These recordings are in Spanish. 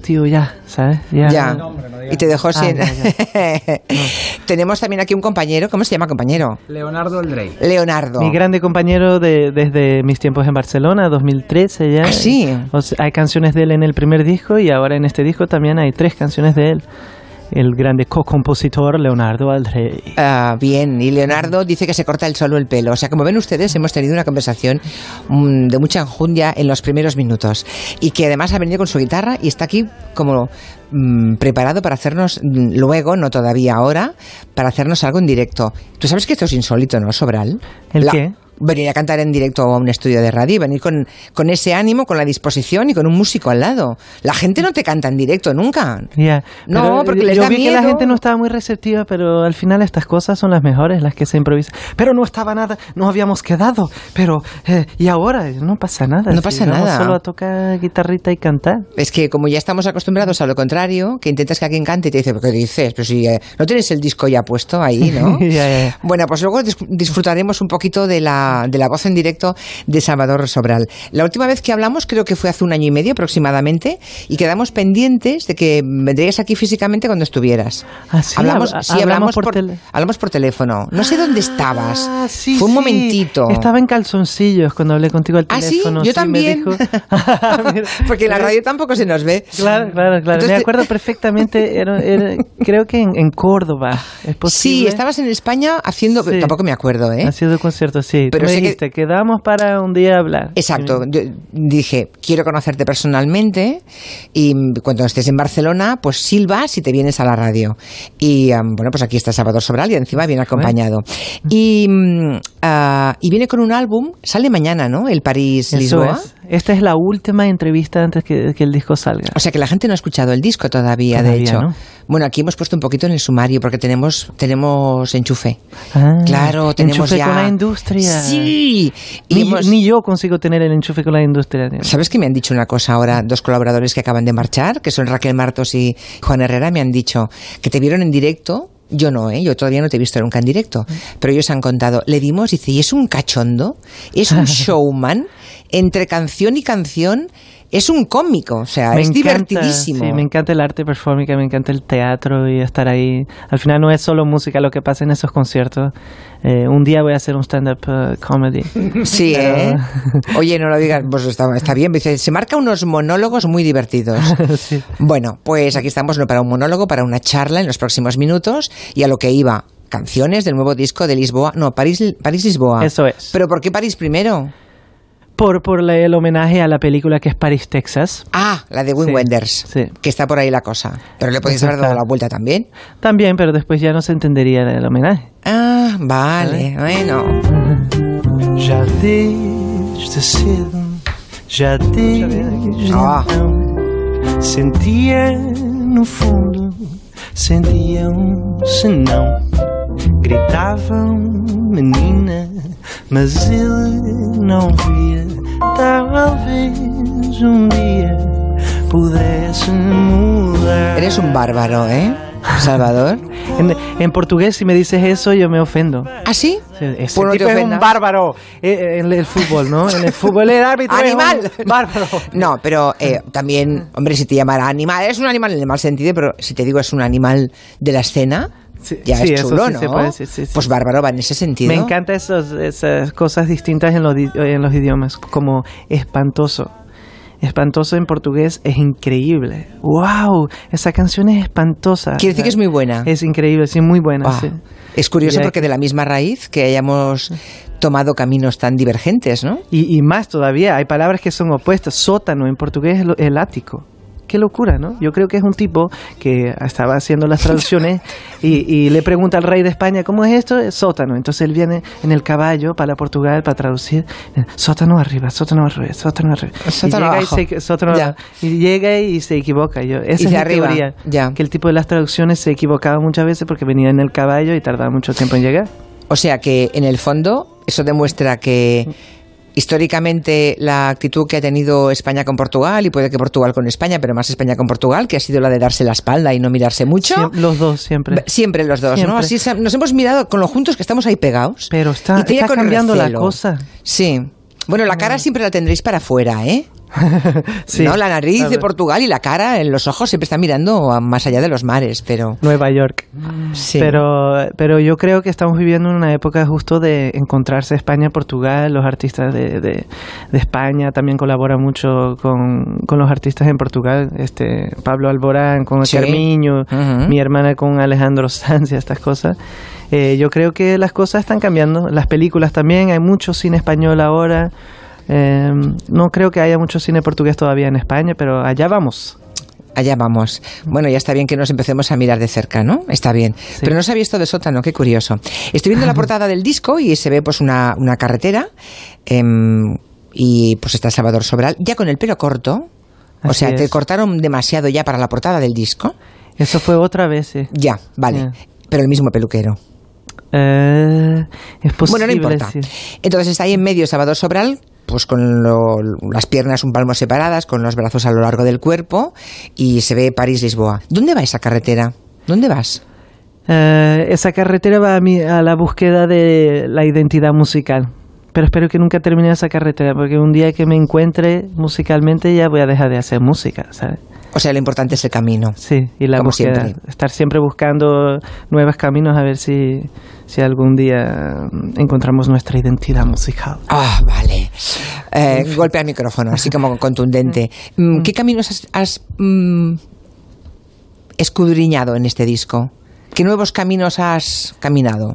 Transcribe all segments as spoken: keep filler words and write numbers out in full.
tío, ya, ¿sabes? Ya. ya. No, hombre, no y te dejó sin... Ah, ya, ya. No. Tenemos también aquí un compañero, ¿cómo se llama compañero? Leonardo Eldrey. Leonardo. Mi grande compañero de, desde mis tiempos en Barcelona, dos mil trece ya. Ah, sí. O sea, hay canciones de él en el primer disco y ahora en este disco también hay tres canciones de él. El grande co-compositor Leonardo Eldrey. Ah, bien, y Leonardo dice que se corta el solo el pelo. O sea, como ven ustedes, hemos tenido una conversación mmm, de mucha enjundia en los primeros minutos. Y que además ha venido con su guitarra y está aquí como mmm, preparado para hacernos mmm, luego, no todavía ahora, para hacernos algo en directo. ¿Tú sabes que esto es insólito, no, Sobral? ¿El La... qué? Venir a cantar en directo a un estudio de radio y venir con, con ese ánimo, con la disposición y con un músico al lado. La gente no te canta en directo nunca. Yeah, no, porque les yo da vi miedo. Que la gente no estaba muy receptiva, pero al final estas cosas son las mejores, las que se improvisan. Pero no estaba nada, no habíamos quedado. Pero, eh, y ahora no pasa nada. No pasa si nada. Solo a tocar guitarrita y cantar. Es que como ya estamos acostumbrados a lo contrario, que intentas que alguien cante y te dice, ¿pero qué dices? Pero si eh, no tienes el disco ya puesto ahí, ¿no? yeah, yeah. Bueno, pues luego dis- disfrutaremos un poquito de la, de la voz en directo de Salvador Sobral. La última vez que hablamos creo que fue hace un año y medio aproximadamente y quedamos pendientes de que vendrías aquí físicamente cuando estuvieras. ¿Ah, sí? Hablamos, Hab- sí, hablamos hablamos por por, tele- hablamos por teléfono. No sé dónde estabas. Ah, sí, fue un sí. momentito. Estaba en calzoncillos cuando hablé contigo al ¿Ah, sí? teléfono. Yo sí, también. me dijo... Porque en la radio tampoco se nos ve. Claro, claro, claro. Entonces, me acuerdo perfectamente. Era, era, creo que en, en Córdoba. ¿Es posible? Sí, estabas en España haciendo... Sí. Tampoco me acuerdo, ¿eh? Haciendo conciertos, sí. Pero Tú me sé que- dijiste, quedamos para un día hablar. Exacto. Yo dije, quiero conocerte personalmente y cuando estés en Barcelona, pues silbas y te vienes a la radio. Y um, bueno, pues aquí está Salvador Sobral y encima viene acompañado. Y, um, uh, y viene con un álbum, sale mañana, ¿no? El París-Lisboa. Eso es. Esta es la última entrevista antes que, que el disco salga. O sea que la gente no ha escuchado el disco todavía, Todavía, de hecho. ¿no? Bueno, aquí hemos puesto un poquito en el sumario porque tenemos tenemos enchufe. Ah, Claro, tenemos enchufe ya... con la industria. Sí. Y Ni, hemos... ni yo consigo tener el enchufe con la industria. Tío. ¿Sabes que me han dicho una cosa ahora? Dos colaboradores que acaban de marchar, que son Raquel Martos y Juan Herrera, me han dicho que te vieron en directo. Yo no, ¿eh? Yo todavía no te he visto nunca en directo. Pero ellos han contado. Le dimos, dice, y es un cachondo, es un showman, entre canción y canción, es un cómico, o sea, Me es encanta, divertidísimo. Sí, me encanta el arte performático, me encanta el teatro y estar ahí. Al final no es solo música lo que pasa en esos conciertos. Eh, un día voy a hacer un stand-up uh, comedy. Sí, Pero... ¿eh? Oye, no lo digas, pues está, está bien. Dice, se marca unos monólogos muy divertidos. Sí. Bueno, pues aquí estamos no para un monólogo, para una charla en los próximos minutos y a lo que iba. Canciones del nuevo disco de Lisboa. No, París, París-Lisboa. Eso es. ¿Pero por qué París primero? Por, por la- el homenaje a la película que es París, Texas. Ah, la de Wim Sí, Wenders. sí. Que está por ahí la cosa. Pero le podéis haber dado la vuelta también. También, pero después ya no se entendería el homenaje. Ah, vale, bueno. Já desde cedo, já desde Ah. então, sentia no fundo, sentia um senão. Gritavam, menina, mas ele não via. Talvez um dia pudesse mudar. Eres un bárbaro, ¿eh, Salvador? En, en portugués, si me dices eso, yo me ofendo. ¿Ah, sí? Sí, ese Pues no te tipo es un ofendas. bárbaro. Eh, En el fútbol, ¿no? En el fútbol el árbitro ¡Animal! es un bárbaro. No, pero eh, también, hombre, si te llamara animal, es un animal en el mal sentido, pero si te digo es un animal de la escena, Sí, ya sí, es eso chulo, sí ¿no? se puede decir, sí, sí. Pues bárbaro va en ese sentido. Me encantan esos, esas cosas distintas en los, di- en los idiomas, como espantoso. Espantoso en portugués es increíble. ¡Wow! Esa canción es espantosa. Quiere decir que es muy buena. Es increíble, sí, muy buena. Ah, Sí. es curioso Ya porque que- de la misma raíz que hayamos tomado caminos tan divergentes, ¿no? Y, y más todavía, hay palabras que son opuestas. Sótano en portugués es lo- el ático. Qué locura, ¿no? Yo creo que es un tipo que estaba haciendo las traducciones y, y le pregunta al rey de España, ¿cómo es esto? Es sótano. Entonces él viene en el caballo para Portugal para traducir. Sótano arriba, sótano arriba, sótano arriba. Sótano y, llega abajo. y, se, sótano Ya. abajo. Y llega y se equivoca. Yo, esa Y es de mi arriba, teoría. ya. Que el tipo de las traducciones se equivocaba muchas veces porque venía en el caballo y tardaba mucho tiempo en llegar. O sea que en el fondo eso demuestra que históricamente la actitud que ha tenido España con Portugal, y puede que Portugal con España, pero más España con Portugal, que ha sido la de darse la espalda y no mirarse mucho. Siem- los dos siempre. Siempre los dos, Siempre. ¿no? Así se- nos hemos mirado con lo juntos que estamos ahí pegados. Pero está, Y te está con cambiando la recelo. cosa. Sí. Bueno, la cara siempre la tendréis para afuera, ¿eh? Sí, ¿no? La nariz de Portugal y la cara, en los ojos siempre están mirando más allá de los mares, pero... Nueva York. Sí. Pero, pero yo creo que estamos viviendo en una época justo de encontrarse España-Portugal. Los artistas de, de, de España también colaboran mucho con, con los artistas en Portugal. Este Pablo Alborán con Sí. Carmiño, Uh-huh. mi hermana con Alejandro Sanz y estas cosas. Eh, yo creo que las cosas están cambiando. Las películas también, hay mucho cine español ahora. Eh, no creo que haya mucho cine portugués todavía en España, pero allá vamos. Allá vamos. Bueno, ya está bien que nos empecemos a mirar de cerca, ¿no? Está bien. Sí. Pero no sabía esto de sótano, qué curioso. Estoy viendo la portada del disco y se ve pues una, una carretera eh, y pues está Salvador Sobral, ya con el pelo corto. O Así sea, ¿te es. cortaron demasiado ya para la portada del disco? Eso fue otra vez, sí. Ya, vale. Yeah. Pero el mismo peluquero. Eh, es posible, Bueno, no importa. Sí. Entonces está ahí en medio Salvador Sobral, pues con lo, las piernas un palmo separadas, con los brazos a lo largo del cuerpo, y se ve París-Lisboa. ¿Dónde va esa carretera? ¿Dónde vas? Eh, esa carretera va a, mi, a la búsqueda de la identidad musical. Pero espero que nunca termine esa carretera, porque un día que me encuentre musicalmente ya voy a dejar de hacer música, ¿sabes? O sea, lo importante es el camino. Sí, y la Como búsqueda. siempre. Estar siempre buscando nuevos caminos a ver si, si algún día encontramos nuestra identidad musical. Ah, vale. Eh, golpe al micrófono, así como contundente. ¿Qué caminos has, has mm, escudriñado en este disco? ¿Qué nuevos caminos has caminado?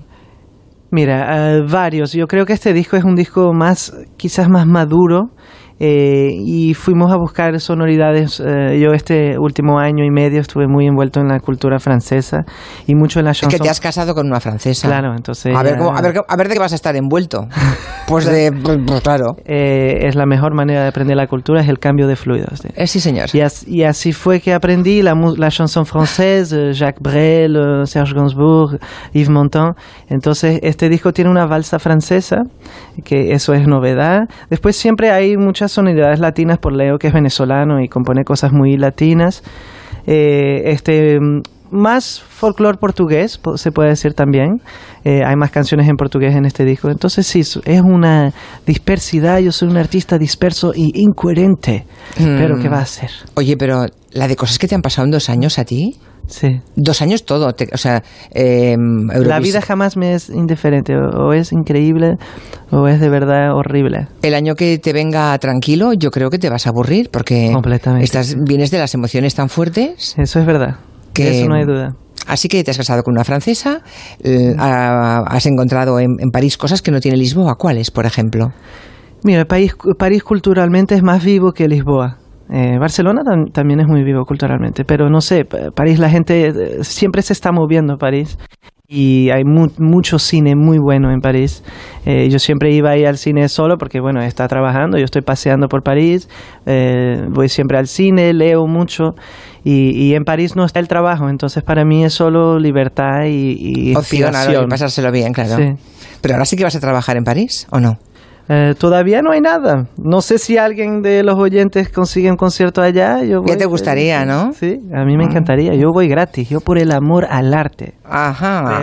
Mira, uh, varios. Yo creo que este disco es un disco más, quizás más maduro. Eh, y fuimos a buscar sonoridades. Eh, yo este último año y medio estuve muy envuelto en la cultura francesa y mucho en la chanson. Es que te has casado con una francesa. Claro, entonces... A ver, ya, cómo, a, ver, a ver de qué vas a estar envuelto. Pues de... Pues claro. Eh, es la mejor manera de aprender la cultura, es el cambio de fluidos. ¿Sí? Eh, sí, señor. Y, as, y así fue que aprendí la, la chanson française, Jacques Brel, Serge Gainsbourg, Yves Montand. Entonces este disco tiene una valsa francesa, que eso es novedad. Después siempre hay muchas sonoridades latinas por Leo, que es venezolano y compone cosas muy latinas. Eh, este más folclore portugués, se puede decir también. Eh, hay más canciones en portugués en este disco. Entonces sí, es una dispersidad. Yo soy un artista disperso y incoherente. Mm. Pero ¿qué va a hacer? Oye, pero la de cosas que te han pasado en dos años a ti... Sí. Dos años todo, te, o sea... Eh, la vida jamás me es indiferente, o, o es increíble o es de verdad horrible. El año que te venga tranquilo, yo creo que te vas a aburrir, porque completamente, estás, sí. vienes de las emociones tan fuertes. Eso es verdad, que, de eso no hay duda. Así que te has casado con una francesa, eh, has encontrado en, en París cosas que no tiene Lisboa. ¿Cuáles, por ejemplo? Mira, París, París culturalmente es más vivo que Lisboa. Eh, Barcelona tam también es muy vivo culturalmente, pero no sé, París, la gente eh, siempre se está moviendo, París, y hay mu mucho cine muy bueno en París. Eh, yo siempre iba ahí al cine solo porque, bueno, está trabajando, yo estoy paseando por París, eh, voy siempre al cine, leo mucho, y, y en París no está el trabajo, entonces para mí es solo libertad y, y inspiración. Y pasárselo bien, claro. Sí. Pero ahora sí que vas a trabajar en París, ¿o no? Eh, todavía no hay nada. No sé si alguien de los oyentes consigue un concierto allá. Yo voy, ya te gustaría, eh, ¿no? Sí, a mí me encantaría. Yo voy gratis. Yo por el amor al arte. Ajá.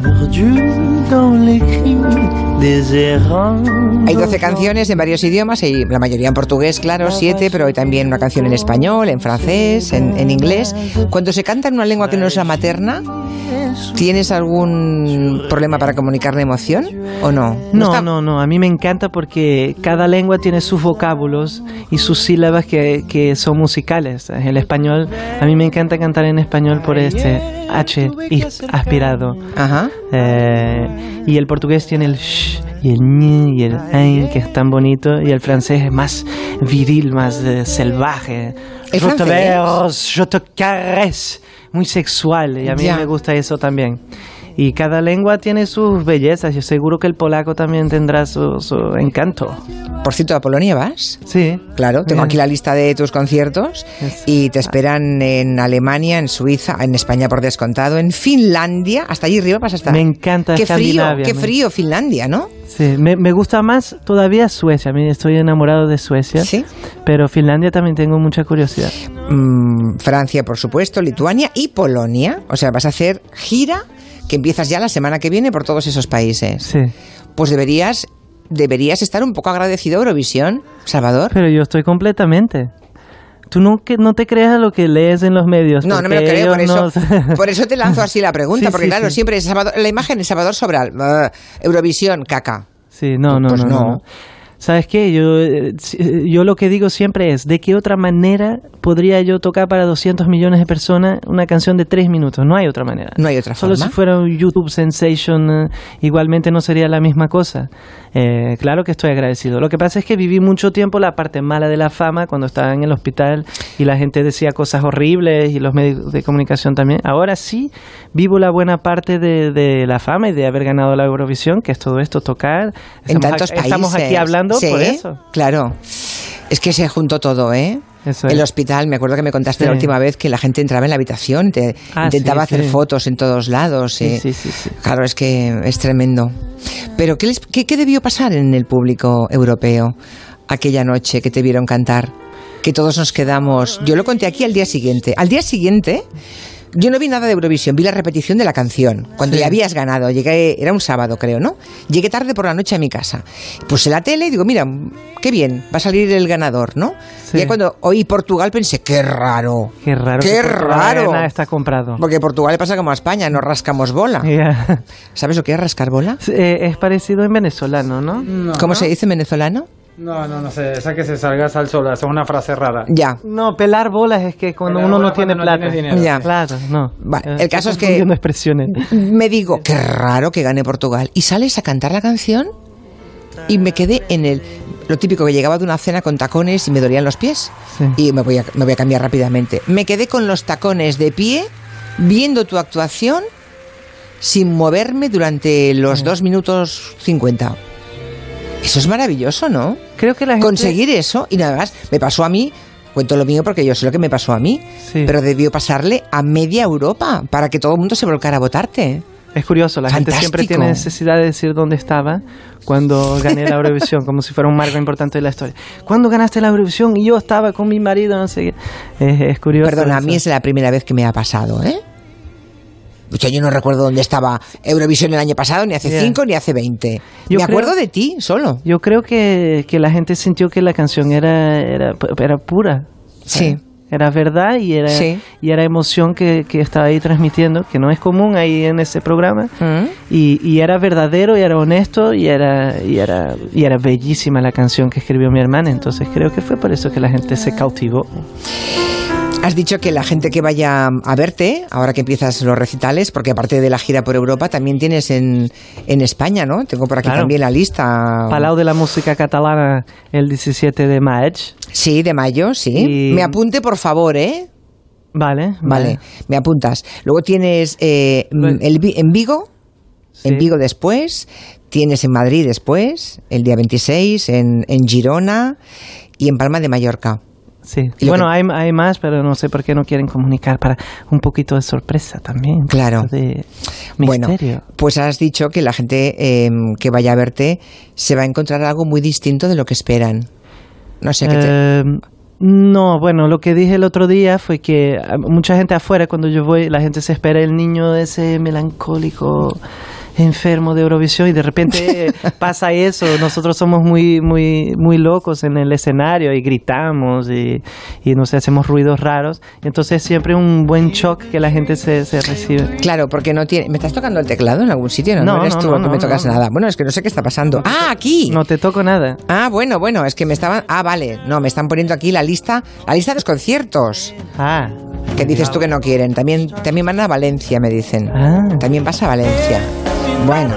Hay doce canciones en varios idiomas, y la mayoría en portugués, claro, siete, pero hay también una canción en español, en francés, en, en inglés. Cuando se canta en una lengua que no es la materna, ¿tienes algún problema para comunicar la emoción o no? No, no, está... no, no. A mí me encanta porque cada lengua tiene sus vocábulos y sus sílabas que, que son musicales. El español, a mí me encanta cantar en español por este H aspirado. Ajá. Eh, y el portugués tiene el sh y el ñ y el ein, que es tan bonito, y el francés es más viril, más uh, salvaje. ¿El Je te francés? berce, je te caresse, muy sexual, y a mí ya. me gusta eso también. Y cada lengua tiene sus bellezas. Yo seguro que el polaco también tendrá su, su encanto. Por cierto, ¿a Polonia vas? Sí. Claro, tengo Bien. aquí la lista de tus conciertos Es... y te esperan en Alemania, en Suiza, en España por descontado, en Finlandia, hasta allí arriba vas a estar. Me encanta Qué frío, Escandinavia, qué me... frío Finlandia, ¿no? Sí, me, me gusta más todavía Suecia. A mí estoy enamorado de Suecia. Sí. Pero Finlandia también tengo mucha curiosidad. Mm, Francia, por supuesto, Lituania y Polonia. O sea, vas a hacer gira que empiezas ya la semana que viene por todos esos países. Sí. Pues deberías deberías estar un poco agradecido a Eurovisión, Salvador. Pero yo estoy completamente. Tú no, que, no te creas lo que lees en los medios. No, no me lo creo, por eso, no... por eso te lanzo así la pregunta, sí, porque sí, claro, sí. siempre es Salvador, la imagen es Salvador Sobral, uh, Eurovisión, caca. Sí, no, no, Pues no, no. no. ¿Sabes qué? Yo, eh, yo lo que digo siempre es, ¿de qué otra manera podría yo tocar para doscientos millones de personas una canción de tres minutos? No hay otra manera. No hay otra Solo forma. si fuera un YouTube Sensation, eh, igualmente no sería la misma cosa. Eh, claro que estoy agradecido. Lo que pasa es que viví mucho tiempo la parte mala de la fama cuando estaba en el hospital y la gente decía cosas horribles y los medios de comunicación también. Ahora sí vivo la buena parte de, de la fama y de haber ganado la Eurovisión, que es todo esto, tocar. En Estamos tantos a- países. Estamos aquí hablando Sí, por eso. Claro. Es que se juntó todo, ¿eh? Eso El es. hospital, me acuerdo que me contaste Sí. la última vez que la gente entraba en la habitación, te Ah, intentaba sí, hacer sí. fotos en todos lados. Sí, eh. sí, sí, sí. Claro, es que es tremendo. Pero ¿qué, les- qué, qué debió pasar en el público europeo aquella noche que te vieron cantar? Que todos nos quedamos... Yo lo conté aquí al día siguiente. Al día siguiente... Yo no vi nada de Eurovisión, vi la repetición de la canción. Cuando Sí. ya habías ganado, llegué, era un sábado creo, ¿no? Llegué tarde por la noche a mi casa. Puse la tele y digo, mira, qué bien, va a salir el ganador, ¿no? Sí. Y ya cuando oí Portugal pensé, qué raro. Qué raro. Qué que Portugal raro. Nada está comprado. Porque Portugal le pasa como a España, no rascamos bola. Ya. ¿Sabes lo que es rascar bola? Eh, es parecido en venezolano, ¿no? No, ¿Cómo ¿no? se dice en venezolano? No, no, no sé. Esa que se salga al sol, esa es una frase rara. Ya. No, pelar bolas es que cuando Pelar uno no bolas tiene cuando no plata. tienes dinero. Ya. Claro, no. Vale, Eh, el caso estoy es que- confundiendo expresiones. Me digo, qué raro que gane Portugal. Y sales a cantar la canción y me quedé en el... Lo típico, que llegaba de una cena con tacones y me dolían los pies. Sí. Y me voy, a, me voy a cambiar rápidamente. Me quedé con los tacones de pie, viendo tu actuación, sin moverme durante los dos minutos cincuenta. Eso es maravilloso, ¿no? Creo que la gente... Conseguir eso, y nada más, me pasó a mí, cuento lo mío porque yo sé lo que me pasó a mí, Sí. pero debió pasarle a media Europa para que todo el mundo se volcara a votarte. Es curioso, la gente Fantástico. siempre tiene necesidad de decir dónde estaba cuando gané la Eurovisión, como si fuera un marco importante de la historia. ¿Cuándo ganaste la Eurovisión? Y yo estaba con mi marido, no sé qué. Es, es curioso. Perdona, a eso. mí es la primera vez que me ha pasado, ¿eh? O sea, yo no recuerdo dónde estaba Eurovisión el año pasado, ni hace Yeah. cinco, ni hace veinte. Yo me creo- acuerdo de ti, solo. Yo creo que, que la gente sintió que la canción era, era, era pura. Sí. Era verdad y era, Sí. y era emoción que, que estaba ahí transmitiendo, que no es común ahí en ese programa. ¿Mm? Y, y era verdadero y era honesto y era, y, era, y era bellísima la canción que escribió mi hermana. Entonces creo que fue por eso que la gente se cautivó. Has dicho que la gente que vaya a verte, ahora que empiezas los recitales, porque aparte de la gira por Europa, también tienes en, en España, ¿no? Tengo por aquí Claro. también la lista. Palau de la música catalana el diecisiete de mayo. Sí, de mayo, sí. Y- Me apunte, por favor, ¿eh? Vale, Vale, me apuntas. Luego tienes eh, Bueno. el, Vi- en Vigo, Sí. en Vigo después, tienes en Madrid después, el día veintiséis, en, en Girona y en Palma de Mallorca. Sí. Y lo Bueno, que- hay, hay más, pero no sé por qué no quieren comunicar para un poquito de sorpresa también. un Claro. poquito de Bueno, misterio. pues has dicho que la gente eh, que vaya a verte se va a encontrar algo muy distinto de lo que esperan. No sé qué te... Eh, no, bueno, lo que dije el otro día fue que eh, mucha gente afuera, cuando yo voy, la gente se espera el niño ese melancólico enfermo de Eurovisión y de repente pasa eso. Nosotros somos muy muy muy locos en el escenario y gritamos y, y no sé, hacemos ruidos raros. Entonces siempre un buen shock que la gente se, se recibe. Claro, porque no tiene... ¿Me estás tocando el teclado en algún sitio? No, no, No, eres no, tú no, el que me no, tocas no. nada. Bueno, es que no sé qué está pasando. ¡Ah, aquí! No te toco nada. Ah, bueno, bueno, es que me estaban... Ah, vale, no, me están poniendo aquí la lista, la lista de los conciertos. Ah, Que dices tú que no quieren. También, también van a Valencia, me dicen. Ah. También vas a Valencia. Bueno,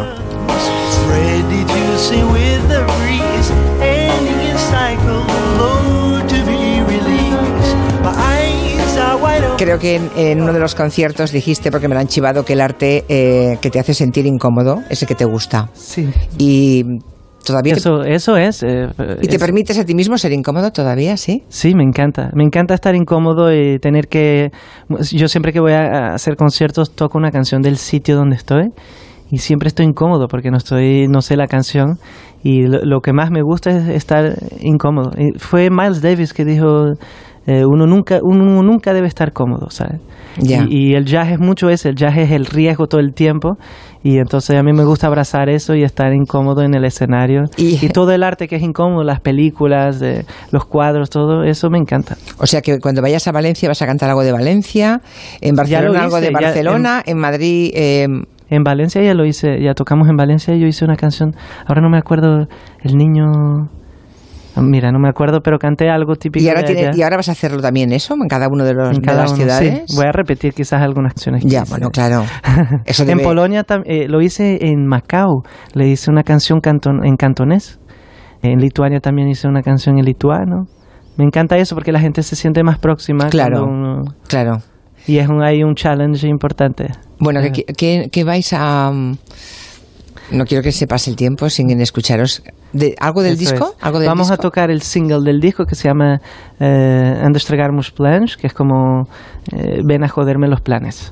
Ready to sing with the breeze, ending its cycle, low to be released. My eyes are wide open. creo que en, en uno de los conciertos dijiste, porque me lo han chivado, que el arte eh, que te hace sentir incómodo es el que te gusta. sí. Y todavía... te- Eso, eso es. eh, ¿Y te es- permites a ti mismo ser incómodo todavía, sí? Sí, me encanta. Me encanta estar incómodo y tener que... Yo siempre que voy a hacer conciertos toco una canción del sitio donde estoy y siempre estoy incómodo porque no estoy, no sé la canción y lo, lo que más me gusta es estar incómodo. Y fue Miles Davis que dijo, eh, uno nunca uno nunca debe estar cómodo, ¿sabes? Ya. Y, y el jazz es mucho eso, el jazz es el riesgo todo el tiempo, y entonces a mí me gusta abrazar eso y estar incómodo en el escenario. Y- Y, todo el arte que es incómodo, las películas, eh, los cuadros, todo eso me encanta. O sea que cuando vayas a Valencia vas a cantar algo de Valencia, en Ya lo Barcelona algo hice, de ya Barcelona, en, Madrid... eh, En Valencia ya lo hice, ya tocamos en Valencia, yo hice una canción, ahora no me acuerdo, el niño... Mira, no me acuerdo, pero canté algo típico y, ahora de tiene- allá. y ahora vas a hacerlo también eso, en cada uno de, los, En de cada las uno, ciudades. sí. Voy a repetir quizás algunas canciones. que Ya, hice. bueno, claro. Eso En debe- Polonia tam- eh, lo hice en Macao, le hice una canción canton- en cantonés. En Lituania también hice una canción en lituano. Me encanta eso porque la gente se siente más próxima. Claro. cuando uno- Claro. y es un, hay un challenge importante. Bueno, Eh, que, que, que vais a... um, No quiero que se pase el tiempo sin escucharos. De, ¿Algo del Eso disco? es. ¿Algo del Vamos disco? a tocar el single del disco que se llama eh, Anda a estragar meus planos, que es como eh, ven a joderme los planes.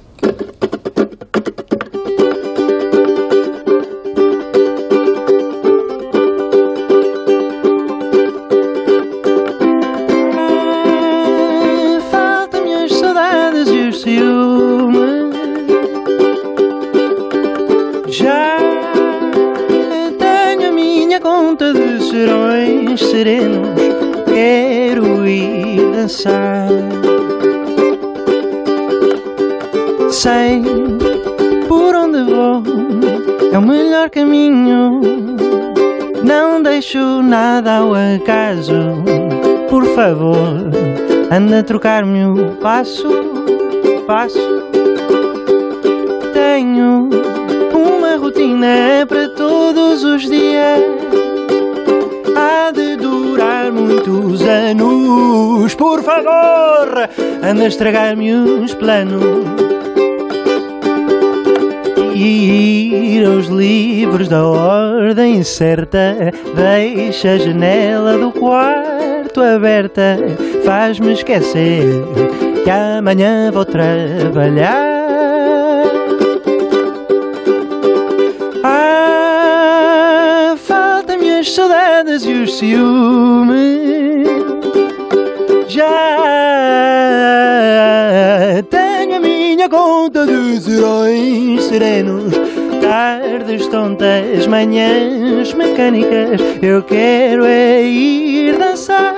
Faltam-me as saudades e os ciúmes. Já tenho a minha conta de serões serenos. Quero ir dançar. Sei por onde vou, é o melhor caminho. Não deixo nada ao acaso. Por favor, anda a trocar-me o passo, passo. Tenho uma rotina para todos os dias. Há de durar muitos anos. Por favor, anda a estragar-me os planos. E ir aos livros da ordem certa. Deixa a janela do quarto aberta. Faz-me esquecer que amanhã vou trabalhar. Ah, faltam-me as saudades e os ciúmes. Já tenho a minha conta de serões serenos. Tardes tontas, manhãs mecânicas. Eu quero é ir dançar.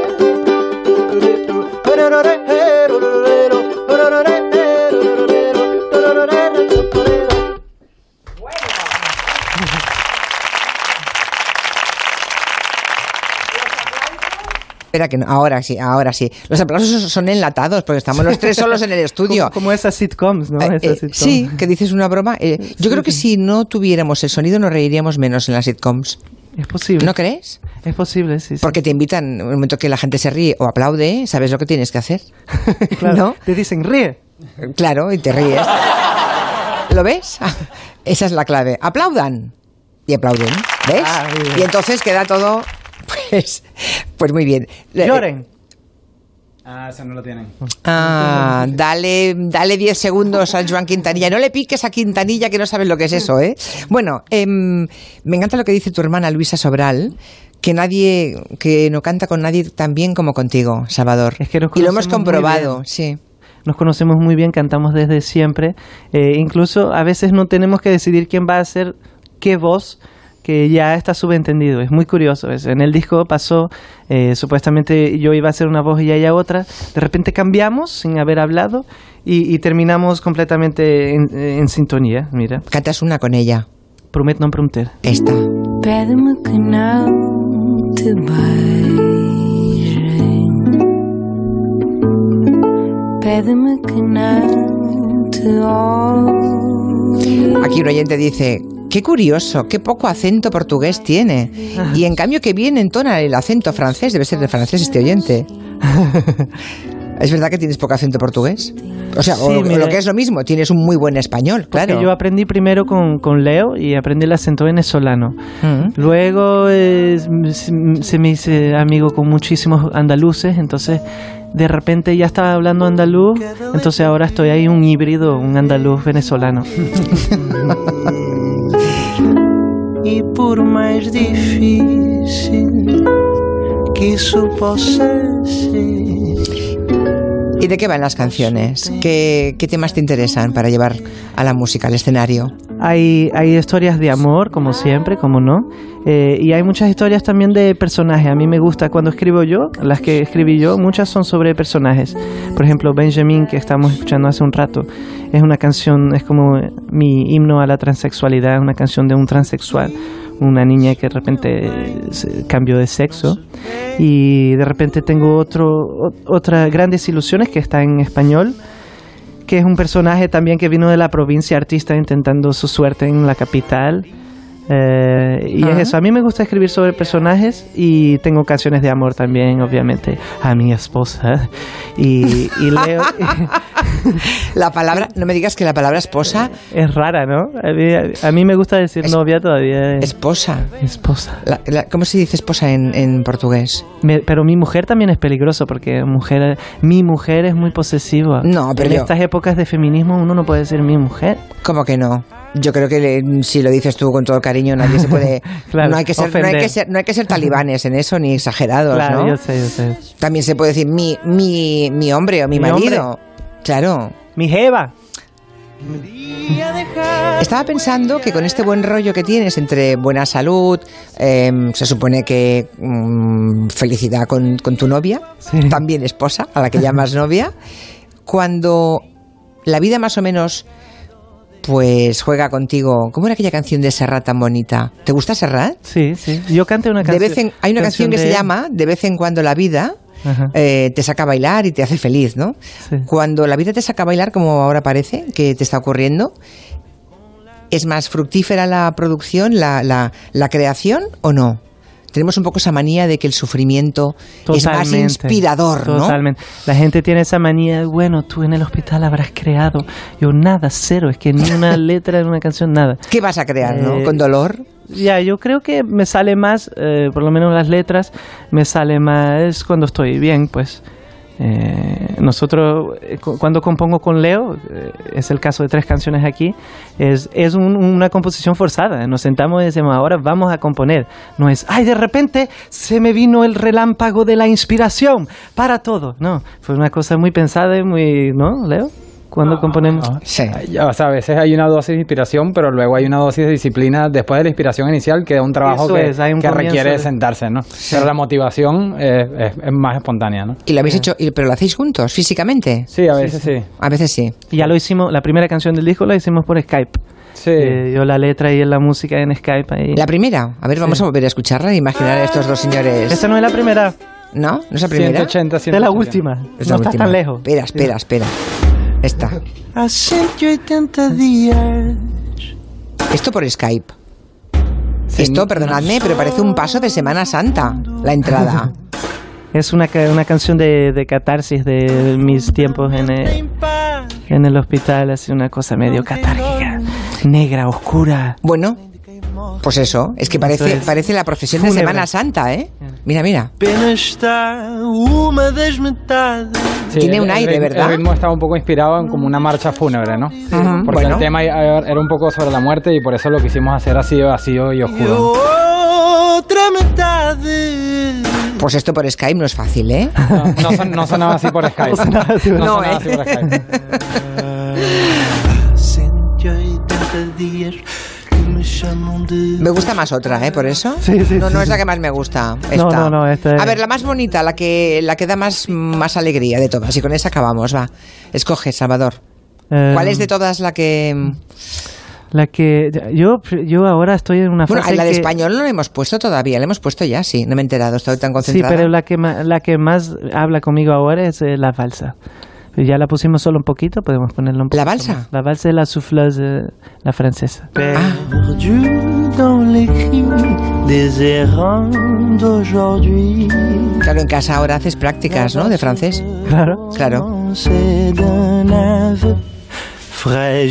Espera, que no, ahora sí, ahora sí. Los aplausos son enlatados porque estamos los tres solos en el estudio. Como, como esas sitcoms, ¿no? Eh, Esas eh, sitcoms. sí, que dices una broma. Eh, yo Sí, creo que sí. si no tuviéramos el sonido nos reiríamos menos en las sitcoms. Es posible. ¿No crees? Es posible, sí. sí. Porque te invitan, en el momento que la gente se ríe o aplaude, sabes lo que tienes que hacer. Claro, ¿No? te dicen ríe. Claro, y te ríes. ¿Lo ves? Esa es la clave. Aplaudan. Y aplauden. ¿Ves? Ah, muy bien. Y entonces queda todo, pues, pues muy bien. Lloren. Ah, ese no lo tienen. Ah, dale, dale diez segundos a Joan Quintanilla. No le piques a Quintanilla que no sabes lo que es eso, ¿eh? Bueno, em, me encanta lo que dice tu hermana Luisa Sobral, que nadie, que no canta con nadie tan bien como contigo, Salvador. Es que nos y lo hemos conocemos muy comprobado, bien. sí. Nos conocemos muy bien, cantamos desde siempre. Eh, incluso a veces no tenemos que decidir quién va a hacer qué voz, que ya está subentendido. Es muy curioso eso. En el disco pasó, eh, supuestamente yo iba a hacer una voz y ella otra. De repente cambiamos sin haber hablado y, y terminamos completamente en, en sintonía. Mira, Cantas una con ella. prometo no prometer. Esta. Pede-me que não te beijem. Pede-me que não te olhe. Aquí un oyente dice, qué curioso, qué poco acento portugués tiene. Y en cambio que bien entona el acento francés, debe ser de francés este oyente. ¿Es verdad que tienes poco acento portugués? O sea, o, Sí, o mira. lo que es lo mismo, tienes un muy buen español, Porque claro. yo aprendí primero con, con Leo y aprendí el acento venezolano. Mm. Luego eh, se se me hice amigo con muchísimos andaluces, entonces de repente ya estaba hablando andaluz, entonces ahora estoy ahí un híbrido, un andaluz venezolano. E por mais difícil que isso possa ser. ¿Y de qué van las canciones? ¿Qué, qué temas te interesan para llevar a la música, al escenario? Hay, hay historias de amor, como siempre, como no. Eh, y hay muchas historias también de personajes. A mí me gusta cuando escribo yo, las que escribí yo, muchas son sobre personajes. Por ejemplo, Benjamin, que estamos escuchando hace un rato, es una canción, es como mi himno a la transexualidad, una canción de un transexual, una niña que de repente cambió de sexo. Y de repente tengo otro, otra gran desilusiones que está en español, que es un personaje también que vino de la provincia, artista intentando su suerte en la capital. Eh, y Ajá. es eso, a mí me gusta escribir sobre personajes y tengo canciones de amor también, obviamente, a mi esposa. Y, y leo... La palabra, no me digas que la palabra esposa... Es rara, ¿no? A mí, a mí me gusta decir Es- novia todavía. Esposa. Esposa. La- la- ¿Cómo se dice esposa en, en portugués? Me- pero mi mujer también es peligroso porque mujer, mi mujer es muy posesiva. No, pero en yo- estas épocas de feminismo uno no puede decir mi mujer. ¿Cómo que no? Yo creo que le- si lo dices tú con todo cariño, nadie se puede... Claro, no, hay que ser, no, hay ofender. que ser, no hay que ser talibanes en eso, ni exagerados, Claro, ¿no? yo sé, yo sé. También se puede decir mi, mi, mi hombre o mi, Mi marido. Claro. Mi jeva. Estaba pensando que con este buen rollo que tienes entre buena salud, eh, se supone que mm, felicidad con, con tu novia, Sí. también esposa, a la que llamas novia, cuando la vida más o menos pues juega contigo. ¿Cómo era aquella canción de Serrat tan bonita? ¿Te gusta Serrat? Sí, sí. Yo canté una De canción. vez en, hay una canción, que de se él. llama De vez en cuando la vida Ajá. eh, te saca a bailar y te hace feliz, ¿no? Sí. Cuando la vida te saca a bailar, como ahora parece que te está ocurriendo, ¿es más fructífera la producción, la, la, la creación o no? Tenemos un poco esa manía de que el sufrimiento es más Totalmente, inspirador, ¿no? Totalmente. La gente tiene esa manía de, bueno, tú en el hospital habrás creado. Yo nada, cero. Es que ni una letra de una canción, nada. ¿Qué vas a crear, no? Eh, Con dolor. Ya, yo creo que me sale más, eh, por lo menos las letras, me sale más cuando estoy bien, pues. Eh, nosotros, eh, cu- cuando compongo con Leo, eh, es el caso de tres canciones aquí, es, es un- una composición forzada. Nos sentamos y decimos, ahora vamos a componer. No es, ay, de repente se me vino el relámpago de la inspiración para todo. No, fue una cosa muy pensada y muy, ¿no, Leo? Cuando componemos. Ah, Sí. ya, o sea, a veces hay una dosis de inspiración, pero luego hay una dosis de disciplina después de la inspiración inicial, que es un trabajo Eso que, es, hay un que comienzo requiere de- sentarse, ¿no? Pero la motivación eh, es, es más espontánea, ¿no? Y lo habéis hecho, y- pero lo hacéis juntos, físicamente. Sí, a veces sí. A veces sí. Y ya lo hicimos, la primera canción del disco la hicimos por Skype. Sí. Eh, yo la letra y la música en Skype. Ahí. La primera, a ver, vamos a volver a escucharla e imaginar a estos dos señores. Esta no es la primera, ¿No? ¿No es la primera? ciento ochenta, es la ciento ochenta. última. Es no la estás última. tan lejos. Espera, espera, espera. Esta. Há cento e oitenta dias. Esto por Skype. Esto, perdonadme, pero parece un paso de Semana Santa, la entrada. Es una, ca- una canción de, de catarsis de mis tiempos en el, Tem paz. en el hospital. Así una cosa medio catárquica, negra, oscura. Bueno, pues eso, es que parece, Eso es. parece la procesión de Fúnebre. Semana Santa, ¿eh? Mira, mira. Apenas está uma das metades. Sí, Tiene el- un el aire, ritmo- ¿verdad? El ritmo estaba un poco inspirado en como una marcha fúnebre, ¿no? Ujú, Porque bueno. el tema era un poco sobre la muerte y por eso lo quisimos hacer así vacío y E oscuro. ¿no? outra metade. Pues esto por Skype no es fácil, ¿eh? No, no, son- no sonaba así por Skype. No sonaba así por- No No, sonaba ¿eh? así por Skype. Há cento e oitenta dias que me chamam de. Me gusta más otra, ¿eh? Por eso. Sí, sí, no, sí, no es sí. la que más me gusta. No, Esta. no, no, esta es- A ver, la más bonita, la que, la que da más, más alegría de todas. Y con esa acabamos, va. Escoge, Salvador. Eh, ¿Cuál es de todas la que...? La que yo, yo ahora estoy en una Bueno, fase la de que- español no la hemos puesto todavía. La hemos puesto ya, sí. No me he enterado, estoy tan Sí, concentrada. pero la que, ma- la que más habla conmigo ahora es eh, la valsa. Ya la pusimos solo un poquito, podemos ponerla un poquito ¿La valsa? más. La valsa de la souffleuse, eh, la francesa. Perdu dans les cris des errants d'aujourd'hui. Claro, en casa ahora haces prácticas, ¿no? De francés. Claro. Claro. C'est d'un ave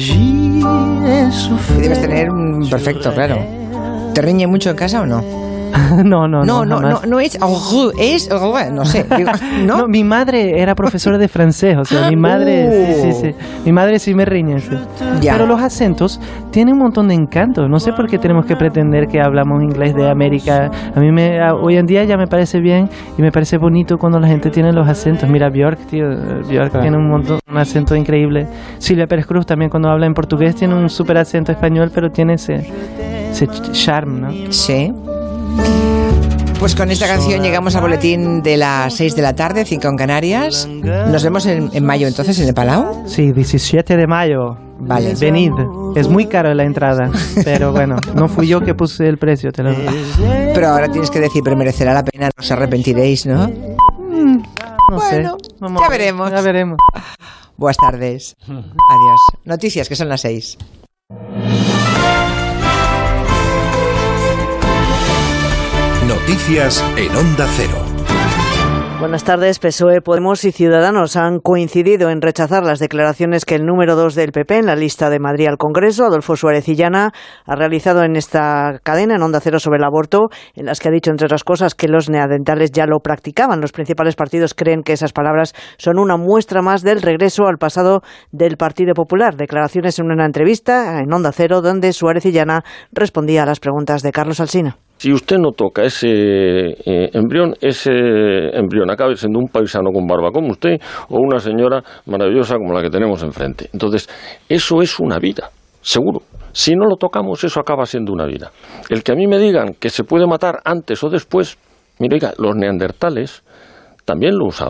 fragile et Que debes tener un perfecto, claro. ¿Te riñe mucho en casa o no? No, no, No, no, no, no, jamás. no es, es, no sé, digo, ¿no? No, mi madre era profesora de francés, o sea, mi madre, Uh. sí, sí, sí, mi madre sí me riñe, sí. Ya. Pero los acentos tienen un montón de encanto. No sé por qué tenemos que pretender que hablamos inglés de América. A mí me, a- hoy en día ya me parece bien y me parece bonito cuando la gente tiene los acentos. Mira, Björk, tío, Björk Claro. tiene un montón, un acento increíble. Silvia Pérez Cruz también cuando habla en portugués tiene un súper acento español, pero tiene ese, ese ch- charm, ¿no? Sí. Pues con esta canción llegamos al boletín de las seis de la tarde, cinco en Canarias. Nos vemos en, en mayo entonces en el Palau. Sí, diecisiete de mayo. Vale. Venid. Es muy caro la entrada, pero bueno, no fui yo que puse el precio, te lo digo. Pero ahora tienes que decir, pero merecerá la pena, no os arrepentiréis, ¿no? No Bueno, sé. Vamos ya a ver, veremos. Ya veremos. Buenas tardes. Adiós. Noticias, que son las seis. Noticias en Onda Cero. Buenas tardes. P S O E, Podemos y Ciudadanos han coincidido en rechazar las declaraciones que el número dos del P P en la lista de Madrid al Congreso, Adolfo Suárez Illana, ha realizado en esta cadena, en Onda Cero, sobre el aborto, en las que ha dicho, entre otras cosas, que los neandertales ya lo practicaban. Los principales partidos creen que esas palabras son una muestra más del regreso al pasado del Partido Popular. Declaraciones en una entrevista en Onda Cero, donde Suárez Illana respondía a las preguntas de Carlos Alsina. Si usted no toca ese eh, embrión, ese embrión acaba siendo un paisano con barba como usted o una señora maravillosa como la que tenemos enfrente. Entonces, eso es una vida, seguro. Si no lo tocamos, eso acaba siendo una vida. El que a mí me digan que se puede matar antes o después, mire, oiga, los neandertales también lo usaban.